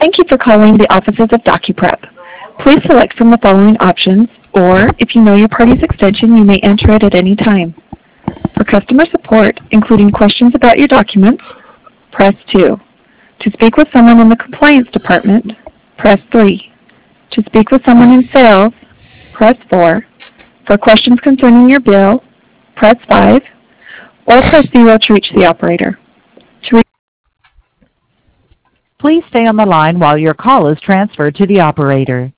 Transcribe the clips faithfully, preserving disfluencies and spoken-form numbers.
Thank you for calling the offices of DocuPrep. Please select from the following options, or if you know your party's extension, you may enter it at any time. For customer support, including questions about your documents, press two. To speak with someone in the compliance department, press three. To speak with someone in sales, press four. For questions concerning your bill, press five, or press zero to reach the operator. To re- Please stay on the line while your call is transferred to the operator.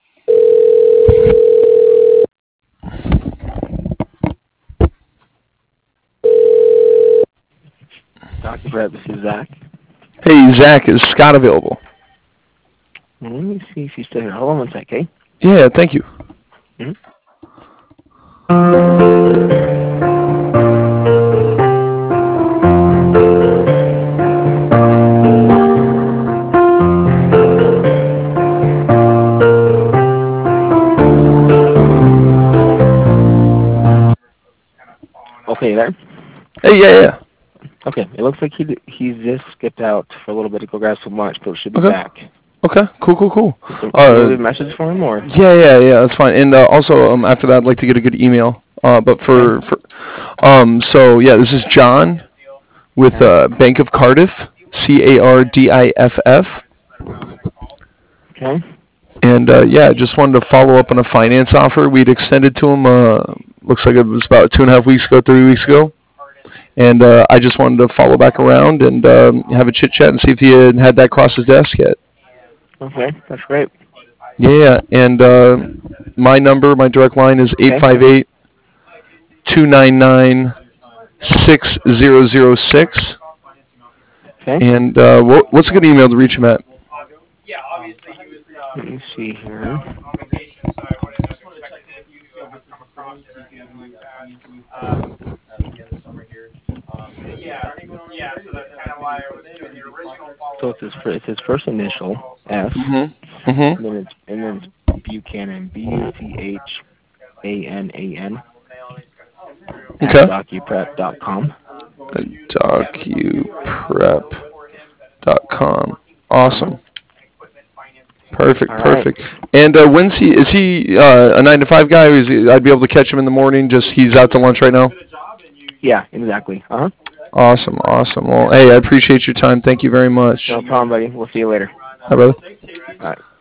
Doctor Brett, this is Zach. Hey, Zach, is Scott available? Let me see if he's still here. Hold on one sec, okay? Yeah, thank you. Mm-hmm. Okay, there? Hey, yeah, yeah. Okay, it looks like he he just skipped out for a little bit to go grab some lunch, but should be Okay. back. Okay, cool, cool, cool. So, Uh, can you leave a message for him, or? Yeah, yeah, yeah, that's fine. And uh, also, um, after that, I'd like to get a good email. Uh, but for, for, um, so yeah, this is John with uh, Bank of Cardiff, C A R D I F F. Okay. And uh, yeah, just wanted to follow up on a finance offer we'd extended to him. Uh, looks like it was about two and a half weeks ago, three weeks ago. And uh, I just wanted to follow back around and um, have a chit chat and see if he had had that cross his desk yet. Okay, that's great. Yeah, and uh, my number, my direct line is eight five eight, two nine nine, six zero zero six. Okay. And uh, what, what's a good email to reach him at? Let me see here. So it's his, fir- it's his first initial, S. Mm-hmm. Mm-hmm. And then it's, and then it's Buchanan, B U C H A N A N. Okay. At docuprep dot com. docuprep dot com. Awesome. Perfect, All right. perfect. And uh, when's he? Is he uh, a nine to five guy? Or is he, I'd be able to catch him in the morning. Just he's out to lunch right now. Yeah, exactly. Uh huh. Awesome, awesome. Well, hey, I appreciate your time. Thank you very much. No problem, buddy. We'll see you later. Hi, brother. All right.